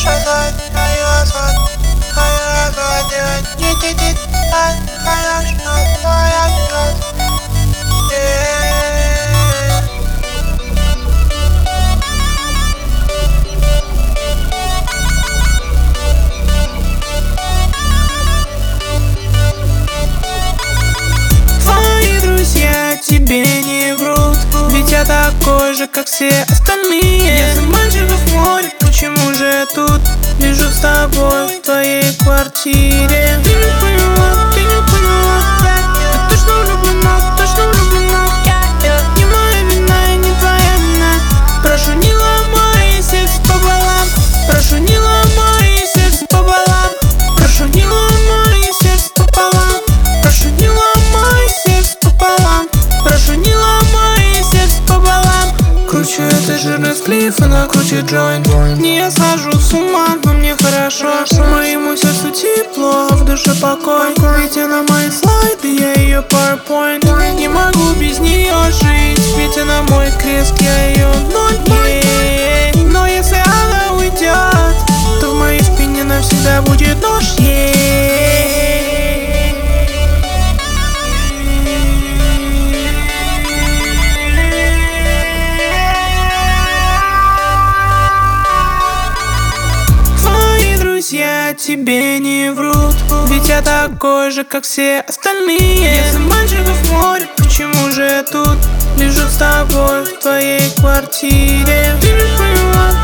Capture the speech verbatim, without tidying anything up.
Тебе не врут, ведь я такой же, как все остальные. Если мальчиков море, почему же я тут лежу с тобой в твоей квартире? Ты не поняла, ты не поняла, я точно влюблена, точно влюблена. Это не моя вина и не твоя вина. Прошу, не ломай сердце пополам. Прошу, не ломай сердце пополам. Прошу, не ломай сердце пополам. Прошу, не ломай сердце пополам. Прошу, не ломай сердце пополам. Кручу этот жирный сплив и накручу джойнт. Не я схожу с ума, но мне хорошо. Моему сердцу тепло, а в душе покой. Ведь она мои слайды, я ее PowerPoint. Не могу без нее жить, ведь она мой крест, я ее ноль. Но если она уйдет, то в моей спине навсегда будет нож. Я тебе не врут, ведь я такой же, как все остальные. Если мальчиков море, почему же я тут лежу с тобой в твоей квартире? Ты не поняла,